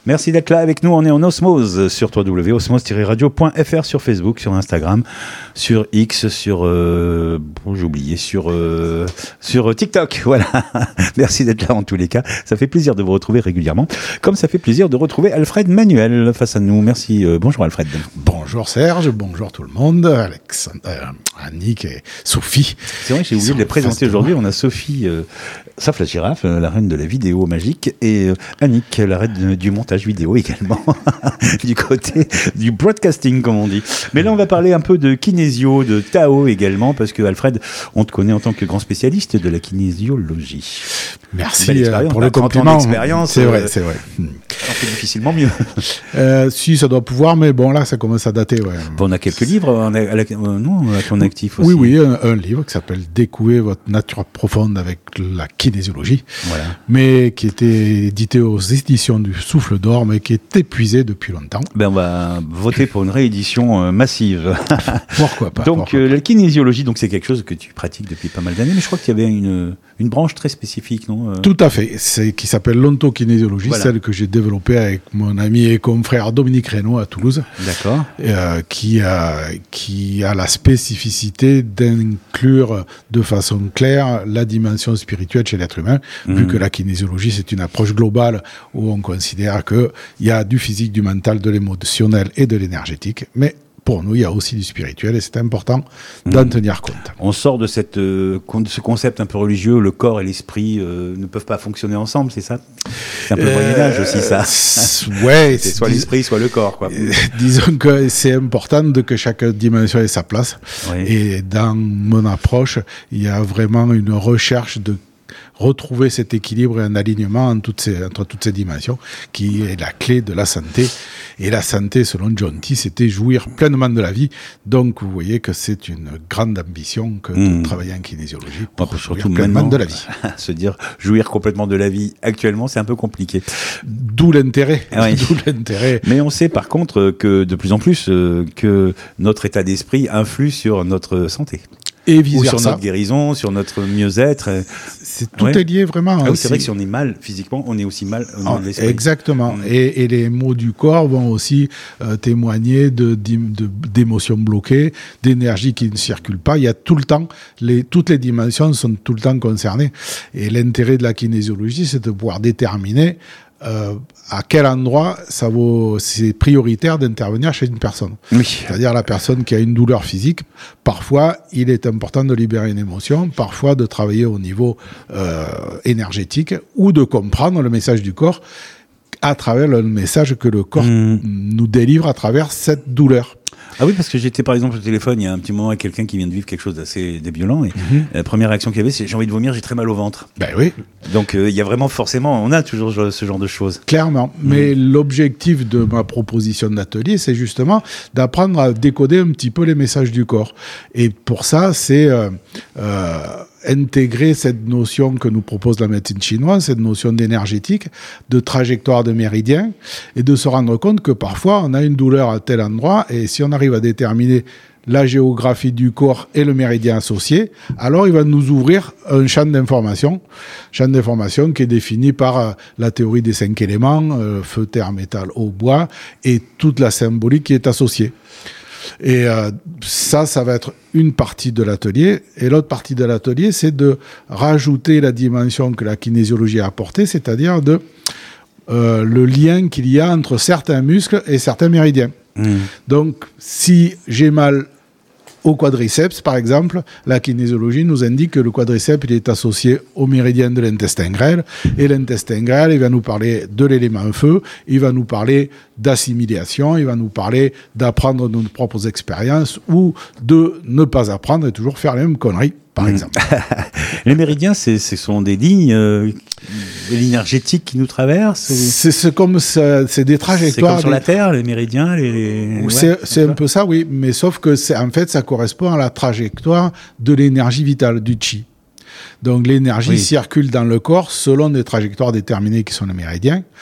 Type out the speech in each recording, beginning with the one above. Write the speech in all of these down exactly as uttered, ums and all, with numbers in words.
Merci d'être là avec nous, on est en osmose sur w w w point osmose tiret radio point f r, sur Facebook, sur Instagram, sur X, sur euh, bon, j'ai oublié, sur euh, sur TikTok, voilà. Merci d'être là en tous les cas, ça fait plaisir de vous retrouver régulièrement, comme ça fait plaisir de retrouver Alfred Manuel face à nous. Merci, euh, bonjour Alfred. Bonjour Serge, bonjour tout le monde, Alexandre, euh, Annick et Sophie. C'est vrai que j'ai oublié de les présenter aujourd'hui, on a Sophie, euh, sauf la girafe, euh, la reine de la vidéo magique, et euh, Annick, la reine de, du montage vidéo également, du côté du broadcasting comme on dit. Mais là on va parler un peu de kinésio, de Tao également, parce que Alfred, on te connaît en tant que grand spécialiste de la kinésiologie. Merci euh, pour le compliment. C'est vrai, euh, c'est vrai. On fait difficilement mieux. euh, si, ça doit pouvoir, mais bon là ça commence à dater. Ouais. Bon, on a quelques livres on a, à la, euh, non, à ton actif aussi. Oui, oui, un, un livre qui s'appelle Découvrez votre nature profonde avec la kinésiologie, voilà. Mais qui était édité aux éditions du Souffle d'Or, mais qui est épuisé depuis longtemps. Ben on va voter pour une réédition euh, massive. Pourquoi pas. Donc pourquoi euh, pas. La kinésiologie, donc c'est quelque chose que tu pratiques depuis pas mal d'années, mais je crois qu'il y avait une une branche très spécifique, non euh... Tout à fait, c'est qui s'appelle l'ontokinésiologie, voilà. Celle que j'ai développée avec mon ami et confrère Dominique Reynaud à Toulouse. D'accord. Euh, qui a qui a la spécificité d'inclure de façon claire la dimension spirituelle chez l'être humain, mmh. Vu que la kinésiologie c'est une approche globale où on considère que il y a du physique, du mental, de l'émotionnel et de l'énergétique, mais pour nous, il y a aussi du spirituel et c'est important d'en mmh. tenir compte. On sort de, cette, euh, de ce concept un peu religieux, le corps et l'esprit euh, ne peuvent pas fonctionner ensemble, c'est ça ? C'est un peu le euh, Moyen-Âge aussi, ça. Ouais. C'est soit dis- l'esprit, soit le corps, quoi. Euh, disons que c'est important de que chaque dimension ait sa place. Oui. Et dans mon approche, il y a vraiment une recherche de retrouver cet équilibre et un alignement entre toutes, ces, entre toutes ces dimensions qui est la clé de la santé. Et la santé, selon John T, c'était jouir pleinement de la vie. Donc, vous voyez que c'est une grande ambition que mmh. de travailler en kinésiologie pour jouir pleinement de la vie. Se dire jouir complètement de la vie, actuellement, c'est un peu compliqué. D'où l'intérêt. Oui. D'où l'intérêt. Mais on sait par contre que de plus en plus euh, que notre état d'esprit influe sur notre santé. Et vice ou versa. Sur notre guérison, sur notre mieux-être. C'est, tout ouais. est lié vraiment. Ah oui, c'est vrai que si on est mal physiquement, on est aussi mal au niveau ah, de l'esprit. Exactement. Mmh. Et, et les mots du corps vont aussi euh, témoigner de, de, de, d'émotions bloquées, d'énergie qui ne circule pas. Il y a tout le temps, les, toutes les dimensions sont tout le temps concernées. Et l'intérêt de la kinésiologie, c'est de pouvoir déterminer Euh, à quel endroit ça vaut, c'est prioritaire d'intervenir chez une personne. Oui. C'est-à-dire la personne qui a une douleur physique, parfois il est important de libérer une émotion, parfois de travailler au niveau euh, énergétique ou de comprendre le message du corps à travers le message que le corps mmh. nous délivre à travers cette douleur. Ah oui, parce que j'étais par exemple au téléphone il y a un petit moment avec quelqu'un qui vient de vivre quelque chose d'assez violent et mm-hmm. la première réaction qu'il y avait c'est j'ai envie de vomir, j'ai très mal au ventre. Ben oui. Donc il euh, y a vraiment forcément, on a toujours ce genre de choses. Clairement. Mm. Mais l'objectif de ma proposition d'atelier, c'est justement d'apprendre à décoder un petit peu les messages du corps. Et pour ça, c'est euh, euh, intégrer cette notion que nous propose la médecine chinoise, cette notion d'énergétique, de trajectoire de méridien, et de se rendre compte que parfois on a une douleur à tel endroit, et si on arrive à déterminer la géographie du corps et le méridien associé, alors il va nous ouvrir un champ d'information, champ d'information qui est défini par euh, la théorie des cinq éléments, euh, feu, terre, métal, eau, bois, et toute la symbolique qui est associée. Et euh, ça, ça va être une partie de l'atelier. Et l'autre partie de l'atelier, c'est de rajouter la dimension que la kinésiologie a apportée, c'est-à-dire de euh, le lien qu'il y a entre certains muscles et certains méridiens. Mmh. Donc, si j'ai mal au quadriceps, par exemple, la kinésiologie nous indique que le quadriceps il est associé au méridien de l'intestin grêle, et l'intestin grêle, il va nous parler de l'élément feu, il va nous parler d'assimilation, il va nous parler d'apprendre nos propres expériences ou de ne pas apprendre et toujours faire les mêmes conneries, par mmh. exemple. Les méridiens, c'est, ce sont des lignes, euh, des lignes énergétiques qui nous traversent ou... c'est, c'est comme ça, c'est des trajectoires. C'est comme sur des... la Terre, les méridiens, les. les... C'est, ouais, c'est un peu ça, oui, mais sauf que c'est en fait ça correspond à la trajectoire de l'énergie vitale, du chi. Donc l'énergie oui. circule dans le corps selon des trajectoires déterminées qui sont les méridiens,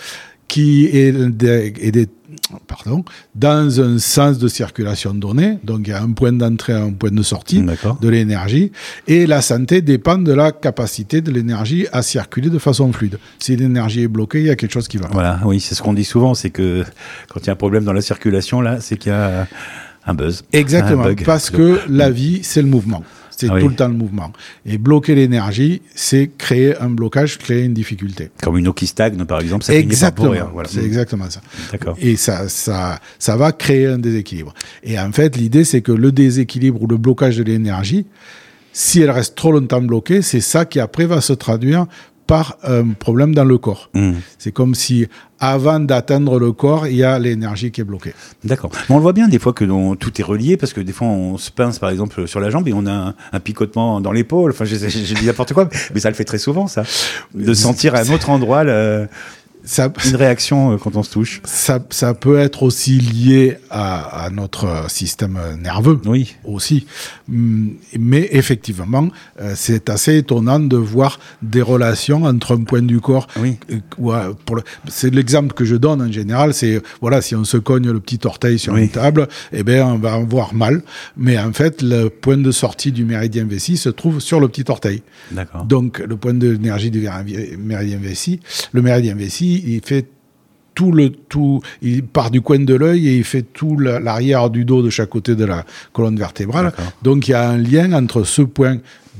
qui est, des, est des, pardon, dans un sens de circulation donné. Donc, il y a un point d'entrée et un point de sortie D'accord. de l'énergie. Et la santé dépend de la capacité de l'énergie à circuler de façon fluide. Si l'énergie est bloquée, il y a quelque chose qui va pas. Voilà, oui, c'est ce qu'on dit souvent, c'est que quand il y a un problème dans la circulation, là, c'est qu'il y a un buzz. Exactement, un bug. parce que la vie, c'est le mouvement. C'est ah tout oui. le temps le mouvement. Et bloquer l'énergie, c'est créer un blocage, créer une difficulté. Comme une eau qui stagne, par exemple, ça exactement, finit par pourrir. Voilà. C'est exactement ça. D'accord. Et ça, ça, ça va créer un déséquilibre. Et en fait, l'idée, c'est que le déséquilibre ou le blocage de l'énergie, si elle reste trop longtemps bloquée, c'est ça qui après va se traduire par un problème dans le corps. Mmh. C'est comme si, avant d'atteindre le corps, il y a l'énergie qui est bloquée. D'accord. Mais on le voit bien des fois que on, tout est relié, parce que des fois on se pince par exemple sur la jambe et on a un, un picotement dans l'épaule. Enfin, j'ai dit n'importe quoi, mais ça le fait très souvent, ça. De sentir à un autre endroit le... Ça, une réaction euh, quand on se touche. Ça, ça peut être aussi lié à, à notre système nerveux. Oui. Aussi. Mais effectivement, euh, c'est assez étonnant de voir des relations entre un point du corps. Oui. Euh, pour le, c'est l'exemple que je donne en général. C'est, voilà, si on se cogne le petit orteil sur oui. une table, eh ben, on va avoir mal. Mais en fait, le point de sortie du méridien vessie se trouve sur le petit orteil. D'accord. Donc, le point d'énergie du méridien vessie, le méridien vessie, il fait tout le tout, il part du coin de l'œil et il fait tout l'arrière du dos de chaque côté de la colonne vertébrale. D'accord. Donc il y a un lien entre ce point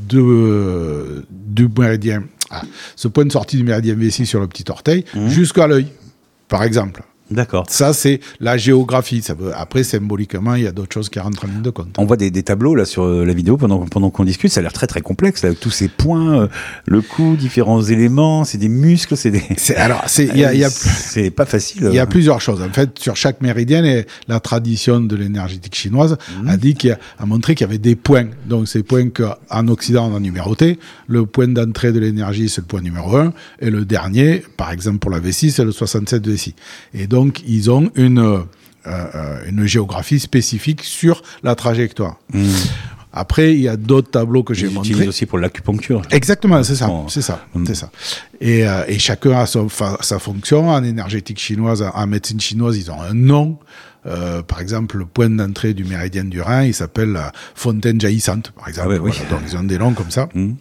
de du méridien, ah, ce point de sortie du méridien vessie sur le petit orteil mmh. jusqu'à l'œil, par exemple. D'accord. Ça, c'est la géographie. Ça veut... Après, symboliquement, il y a d'autres choses qui rentrent en ligne de compte. On voit des, des tableaux là sur la vidéo pendant, pendant qu'on discute. Ça a l'air très très complexe là, avec tous ces points, euh, le cou, différents éléments. C'est des muscles, c'est des. C'est, alors, c'est il y a, y a c'est pas facile. Il y a plusieurs choses. En fait, sur chaque méridienne, et la tradition de l'énergétique chinoise mmh. a dit qu'il y a, a montré qu'il y avait des points. Donc, ces points qu'en Occident on a numérotés. Le point d'entrée de l'énergie, c'est le point numéro un, et le dernier, par exemple pour la vessie, c'est le soixante-sept vessie. Et donc Donc, ils ont une, euh, une géographie spécifique sur la trajectoire. Mmh. Après, il y a d'autres tableaux que j'ai montrés. Ils utilisent aussi pour l'acupuncture. Exactement, c'est ça, bon, c'est ça, mmh. c'est ça. Et, euh, et chacun a son, fa, sa fonction. En énergétique chinoise, en médecine chinoise, ils ont un nom. Euh, par exemple, le point d'entrée du méridien du Rhin, il s'appelle la fontaine jaillissante, par exemple. Ah ouais, oui. Voilà, donc, ils ont des noms comme ça. Mmh.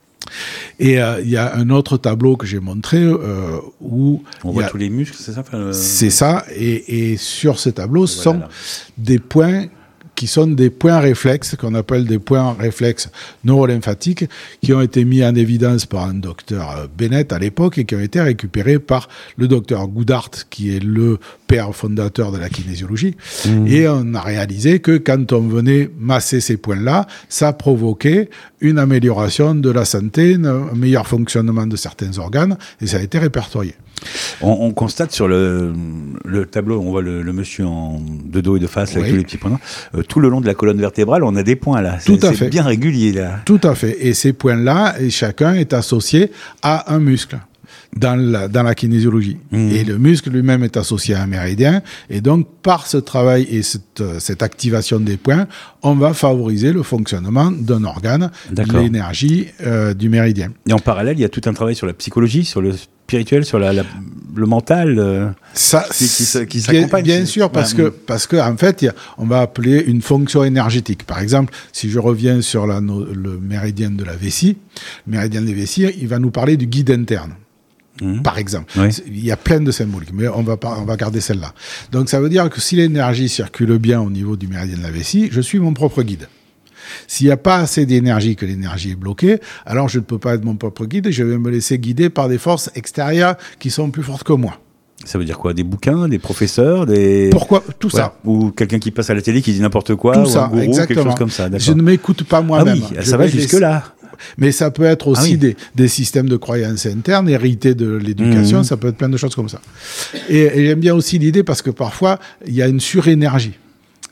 Et il euh, y a un autre tableau que j'ai montré euh, où on voit tous les muscles, c'est ça euh... C'est ça. Et, et sur ce tableau voilà, sont là. des points qui sont des points réflexes, qu'on appelle des points réflexes neurolymphatiques, qui ont été mis en évidence par un docteur Bennett à l'époque et qui ont été récupérés par le docteur Goodhart, qui est le père fondateur de la kinésiologie. Mmh. Et on a réalisé que quand on venait masser ces points-là, ça provoquait une amélioration de la santé, un meilleur fonctionnement de certains organes, et ça a été répertorié. On, on constate sur le, le tableau, on voit le, le monsieur en, de dos et de face, là, oui. avec tous les petits points. Euh, tout le long de la colonne vertébrale, on a des points là. Tout à c'est fait. bien régulier là. Tout à fait. Et ces points-là, et chacun est associé à un muscle dans la, dans la kinésiologie. Mmh. Et le muscle lui-même est associé à un méridien. Et donc, par ce travail et cette, cette activation des points, on va favoriser le fonctionnement d'un organe, l'énergie euh, du méridien. Et en parallèle, il y a tout un travail sur la psychologie, sur le spirituel, sur la, la, le mental euh, ça, qui, qui, qui s'accompagne. Bien, bien sûr, parce ouais. que parce que en fait, y a, on va appeler une fonction énergétique. Par exemple, si je reviens sur la, no, le méridien de la vessie, le méridien de la vessie, il va nous parler du guide interne. Mmh. Par exemple, oui. il y a plein de symboliques, mais on va pas, on va garder celle-là. Donc, ça veut dire que si l'énergie circule bien au niveau du méridien de la vessie, je suis mon propre guide. S'il n'y a pas assez d'énergie, que l'énergie est bloquée, alors je ne peux pas être mon propre guide et je vais me laisser guider par des forces extérieures qui sont plus fortes que moi. Ça veut dire quoi? Des bouquins, des professeurs, des... Pourquoi? Tout ouais. ça. Ou quelqu'un qui passe à la télé qui dit n'importe quoi, tout ou ça, un gourou, exactement. quelque chose comme ça. D'accord. Je ne m'écoute pas moi-même. Ah oui, ça va jusque-là. Mais ça peut être aussi ah oui. des, des systèmes de croyances internes hérités de l'éducation, mmh. ça peut être plein de choses comme ça. Et, et j'aime bien aussi l'idée parce que parfois, il y a une surénergie.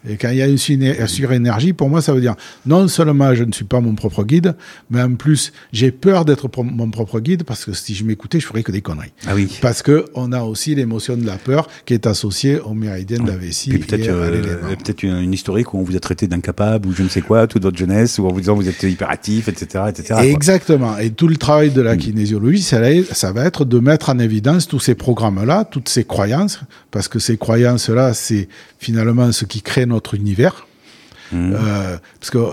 Et quand il y a une suné- surénergie, pour moi, ça veut dire non seulement je ne suis pas mon propre guide, mais en plus, j'ai peur d'être pro- mon propre guide parce que si je m'écoutais, je ferais que des conneries. Ah oui. Parce qu'on a aussi l'émotion de la peur qui est associée au méridien de la vessie. Puis peut-être, et à euh, l'élément. peut-être une, une historique où on vous a traité d'incapable ou je ne sais quoi toute votre jeunesse, ou en vous disant vous êtes hyperactif, et cetera, et cetera. quoi. Exactement. Et tout le travail de la kinésiologie, ça, ça va être de mettre en évidence tous ces programmes-là, toutes ces croyances, parce que ces croyances-là, c'est finalement ce qui crée notre univers. Mmh. Euh, parce que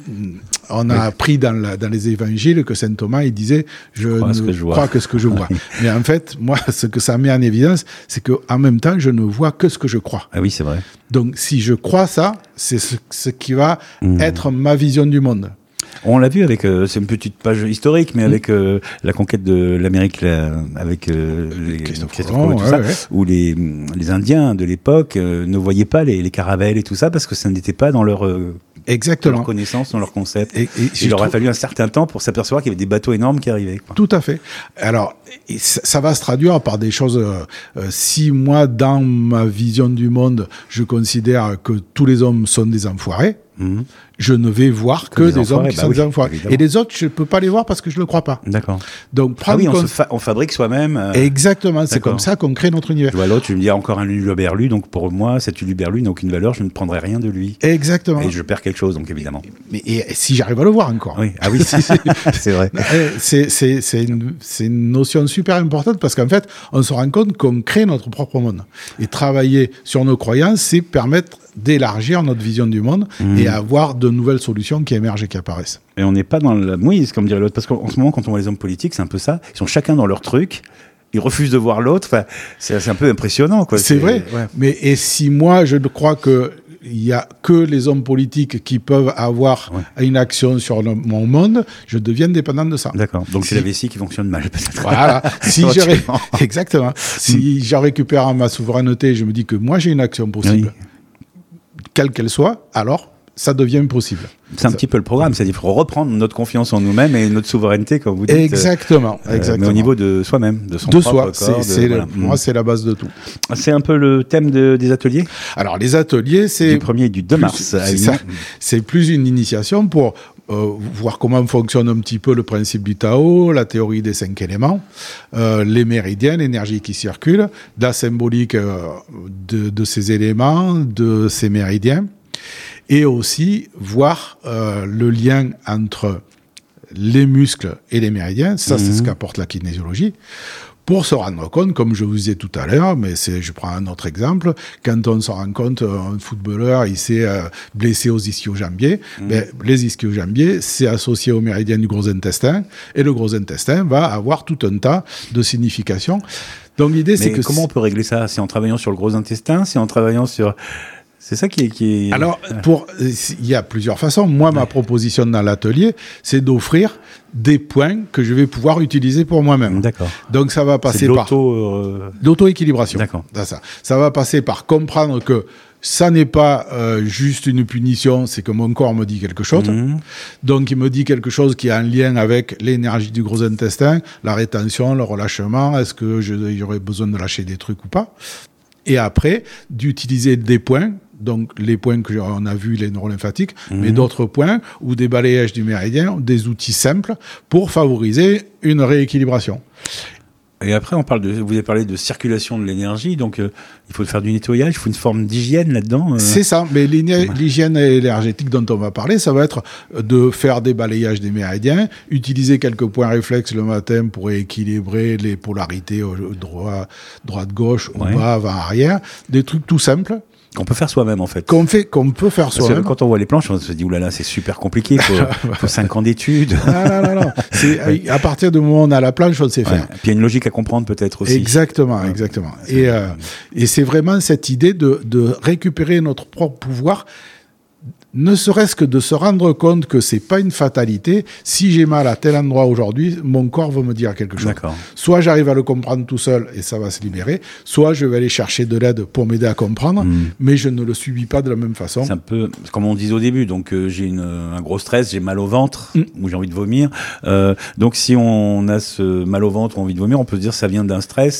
on a oui. appris dans, la, dans les évangiles que saint Thomas il disait je crois ne que je crois que ce que je vois. Oui. Mais en fait, moi, ce que ça met en évidence, c'est que en même temps, je ne vois que ce que je crois. Ah oui, c'est vrai. Donc, si je crois ça, c'est ce, ce qui va mmh. être ma vision du monde. On l'a vu avec, euh, c'est une petite page historique, mais mmh. avec euh, la conquête de l'Amérique, là, avec euh, les Christophe Colomb et tout ouais, ça, ouais. où les, les Indiens de l'époque euh, ne voyaient pas les, les caravelles et tout ça parce que ça n'était pas dans leur euh, Exactement. Dans leur connaissance, dans leur concept. Et, et il leur a fallu un certain temps pour s'apercevoir qu'il y avait des bateaux énormes qui arrivaient. Quoi. Tout à fait. Alors, ça va se traduire par des choses. Euh, si moi, dans ma vision du monde, je considère que tous les hommes sont des enfoirés, mmh. je ne vais voir que, que des, des hommes qui bah sont oui, des enfoirés. Évidemment. Et les autres, je ne peux pas les voir parce que je ne le crois pas. D'accord. Donc, ah oui, on, compte... se fa- on fabrique soi-même. Euh... Exactement. C'est comme ça qu'on crée notre univers. Je vois l'autre, je me dis encore un uluberlu, donc pour moi, cet uluberlu n'a aucune valeur, je ne prendrai rien de lui. Exactement. Et je perds quelque chose, donc évidemment. Mais et, et si j'arrive à le voir encore. Oui. Ah oui, c'est vrai. C'est, c'est, c'est, une, c'est une notion super importante parce qu'en fait, on se rend compte qu'on crée notre propre monde. Et travailler sur nos croyances, c'est permettre d'élargir notre vision du monde mmh. et avoir de nouvelles solutions qui émergent et qui apparaissent. Et on n'est pas dans la mouise, comme dirait l'autre, parce qu'en ce moment, quand on voit les hommes politiques, c'est un peu ça. Ils sont chacun dans leur truc. Ils refusent de voir l'autre. Enfin, c'est, c'est un peu impressionnant, quoi. C'est, c'est vrai. Ouais. Mais et si moi, je crois que il y a que les hommes politiques qui peuvent avoir ouais. une action sur le, mon monde, je deviens dépendant de ça. D'accord. Donc si... c'est la vessie qui fonctionne mal, peut-être. Voilà. si je ré... Exactement. si je récupère ma souveraineté, je me dis que moi j'ai une action possible, oui. quelle qu'elle soit, alors ça devient impossible. C'est un ça... petit peu le programme, c'est-à-dire qu'il faut reprendre notre confiance en nous-mêmes et notre souveraineté, comme vous dites. Exactement, euh, exactement. Mais au niveau de soi-même, de son de propre soi, corps. C'est, c'est de, voilà. Pour moi, c'est la base de tout. C'est un peu le thème de, des ateliers. Alors, les ateliers, c'est... Du premier et du deux mars. C'est, ça, c'est plus une initiation pour euh, voir comment fonctionne un petit peu le principe du Tao, la théorie des cinq éléments, euh, les méridiens, l'énergie qui circule, la symbolique euh, de, de ces éléments, de ces méridiens. Et aussi voir euh, le lien entre les muscles et les méridiens, ça mmh. c'est ce qu'apporte la kinésiologie, pour se rendre compte, comme je vous disais tout à l'heure, mais c'est, je prends un autre exemple, quand on se rend compte, un footballeur, il s'est euh, blessé aux ischio-jambiers, mmh. ben, les ischio-jambiers, c'est associé au méridien du gros intestin, et le gros intestin va avoir tout un tas de significations. Donc l'idée, mais c'est que... comment on peut régler ça ? C'est en travaillant sur le gros intestin ? C'est en travaillant sur... C'est ça qui est, qui est... Alors, pour, il y a plusieurs façons. Moi, ouais. ma proposition dans l'atelier, c'est d'offrir des points que je vais pouvoir utiliser pour moi-même. D'accord. Donc, ça va passer par... Euh... l'auto-équilibration. D'accord. Ça. ça va passer par comprendre que ça n'est pas euh, juste une punition, c'est que mon corps me dit quelque chose. Mmh. Donc, il me dit quelque chose qui est en lien avec l'énergie du gros intestin, la rétention, le relâchement, est-ce que j'aurais besoin de lâcher des trucs ou pas ? Et après, d'utiliser des points, donc les points que on a vus, les neurolymphatiques, mmh. mais d'autres points, ou des balayages du méridien, des outils simples pour favoriser une rééquilibration. Et après, on parle de, vous avez parlé de circulation de l'énergie, donc euh, il faut faire du nettoyage, il faut une forme d'hygiène là-dedans. Euh... C'est ça, mais l'hygiène énergétique dont on va parler, ça va être de faire des balayages des méridiens, utiliser quelques points réflexes le matin pour équilibrer les polarités droit, droite-gauche, ouais. ou bas, avant-arrière, des trucs tout simples. Qu'on peut faire soi-même, en fait. Qu'on fait, qu'on peut faire Parce soi-même. Que quand on voit les planches, on se dit, oulala, c'est super compliqué, il faut, faut cinq ans d'études. Ah, non, non, non. C'est, à partir du moment où on a la planche, on sait faire. Ouais. Puis il y a une logique à comprendre, peut-être aussi. Exactement, ouais. exactement. C'est et, euh, et c'est vraiment cette idée de, de récupérer notre propre pouvoir, ne serait-ce que de se rendre compte que c'est pas une fatalité. Si j'ai mal à tel endroit aujourd'hui, mon corps va me dire quelque chose. D'accord. Soit j'arrive à le comprendre tout seul et ça va se libérer, soit je vais aller chercher de l'aide pour m'aider à comprendre, mmh. mais je ne le subis pas de la même façon. C'est un peu comme on disait au début. Donc euh, j'ai une, un gros stress, j'ai mal au ventre mmh. ou j'ai envie de vomir. Euh, donc si on a ce mal au ventre ou envie de vomir, on peut se dire ça vient d'un stress.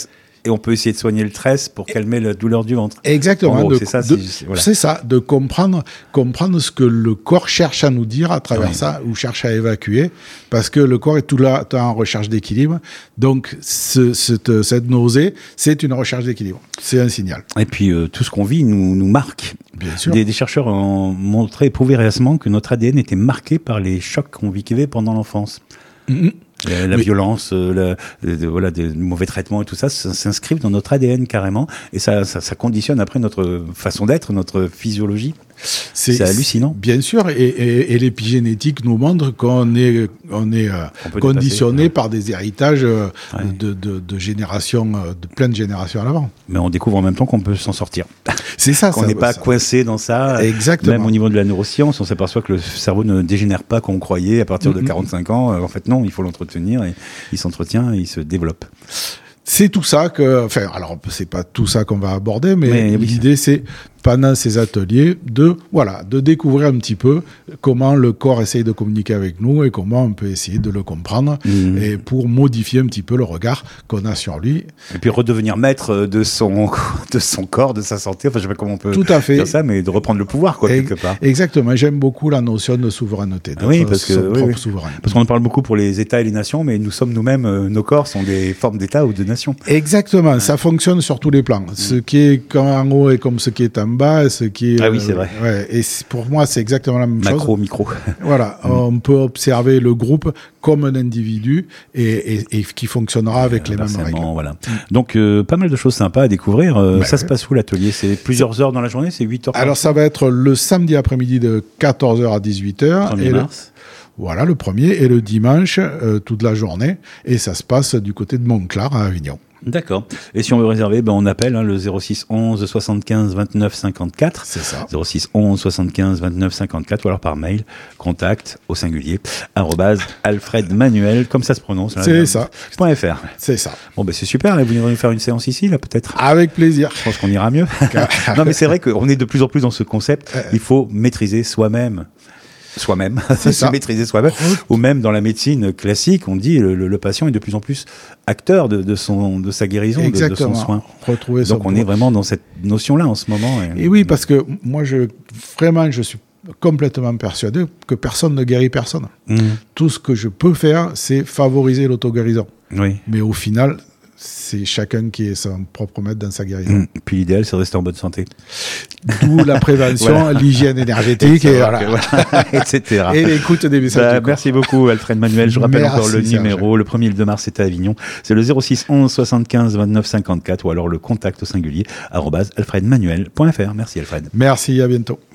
et on peut essayer de soigner le tresse pour calmer la douleur du ventre. Exactement. Gros, de, c'est ça. de, c'est, voilà. c'est ça, de comprendre, comprendre ce que le corps cherche à nous dire à travers Oui. ça, ou cherche à évacuer, parce que le corps est tout là en recherche d'équilibre. Donc, ce, cette, cette nausée, c'est une recherche d'équilibre. C'est un signal. Et puis, euh, tout ce qu'on vit nous, nous marque. Bien sûr. Des, des chercheurs ont montré, prouvé récemment que notre A D N était marqué par les chocs qu'on vivait pendant l'enfance. Mm-hmm. La, la Mais... violence, euh, la, de, de, voilà, des mauvais traitements et tout ça, ça s'inscrivent dans notre A D N carrément, et ça, ça, ça conditionne après notre façon d'être, notre physiologie. C'est, c'est hallucinant. Bien sûr, et, et, et l'épigénétique nous montre qu'on est, on est euh, on conditionné dépasser, par des héritages euh, ouais. de, de, de générations, de plein de générations à l'avant. Mais on découvre en même temps qu'on peut s'en sortir. C'est ça. Qu'on n'est pas ça. coincé dans ça. Exactement. Même au niveau de la neuroscience, on s'aperçoit que le cerveau ne dégénère pas comme on croyait à partir de mm-hmm. quarante-cinq ans. En fait, non, il faut l'entretenir et il s'entretient et il se développe. C'est tout ça que, enfin, alors c'est pas tout ça qu'on va aborder, mais, mais l'idée oui. c'est pendant ces ateliers de, voilà, de découvrir un petit peu comment le corps essaye de communiquer avec nous et comment on peut essayer de le comprendre mmh. et pour modifier un petit peu le regard qu'on a sur lui. Et puis redevenir maître de son, de son corps, de sa santé. Enfin, je sais pas comment on peut tout à fait. dire ça, mais de reprendre le pouvoir, quoi, quelque part. Exactement. J'aime beaucoup la notion de souveraineté. De oui, parce que, oui, propre oui. souveraineté. Parce qu'on en parle beaucoup pour les États et les nations, mais nous sommes nous-mêmes, euh, nos corps sont des formes d'États ou de nations. Exactement. Ouais. Ça fonctionne sur tous les plans. Mmh. Ce qui est en haut est comme ce qui est en bas, ce qui est Ah oui, c'est vrai. Euh, ouais, et pour moi, c'est exactement la même Macro, chose. Macro, micro. Voilà, mmh. on peut observer le groupe comme un individu et, et, et qui fonctionnera avec euh, les mêmes règles. Voilà. Mmh. Donc, euh, pas mal de choses sympas à découvrir. Euh, bah, ça ouais. se passe où l'atelier ? C'est plusieurs heures dans la journée ? C'est huit heures ? Alors, ça va être le samedi après-midi de quatorze heures à dix-huit heures. premier mars. Le, voilà, le premier, et le dimanche, euh, toute la journée. Et ça se passe du côté de Montclar à Avignon. D'accord. Et si on veut réserver, ben on appelle hein, le zéro six onze soixante-quinze vingt-neuf cinquante-quatre. C'est ça. zéro six onze soixante-quinze vingt-neuf cinquante-quatre ou alors par mail, contact au singulier, arrobase Alfred Manuel, comme ça se prononce. Là, c'est là, ça. .fr. C'est ça. Bon, ben c'est super. Vous venez nous faire une séance ici, là, peut-être ? Avec plaisir. Je pense qu'on ira mieux. Non, mais c'est vrai qu'on est de plus en plus dans ce concept. Il faut maîtriser soi-même. Soi-même, c'est se maîtriser soi-même, ou même dans la médecine classique, on dit le, le, le patient est de plus en plus acteur de, de son de sa guérison, de, de son soin. Retrouver Donc on est vraiment dans cette notion-là en ce moment. Et, et oui, parce que moi, je vraiment, je suis complètement persuadé que personne ne guérit personne. Mmh. Tout ce que je peux faire, c'est favoriser l'auto-guérison. Oui. Mais au final, c'est chacun qui est son propre maître dans sa guérison. Mmh. Puis l'idéal, c'est de rester en bonne santé. D'où la prévention, voilà. L'hygiène énergétique, et, et, voilà. Voilà, et cetera. Et l'écoute des messages. Bah, merci beaucoup, Alfred Manuel. Je rappelle merci, encore le Serge. numéro. Le premier et le deux mars, c'était à Avignon. C'est le zéro six onze soixante-quinze vingt-neuf cinquante-quatre ou alors le contact au singulier, arobase alfred manuel point f r. Merci, Alfred. Merci, à bientôt.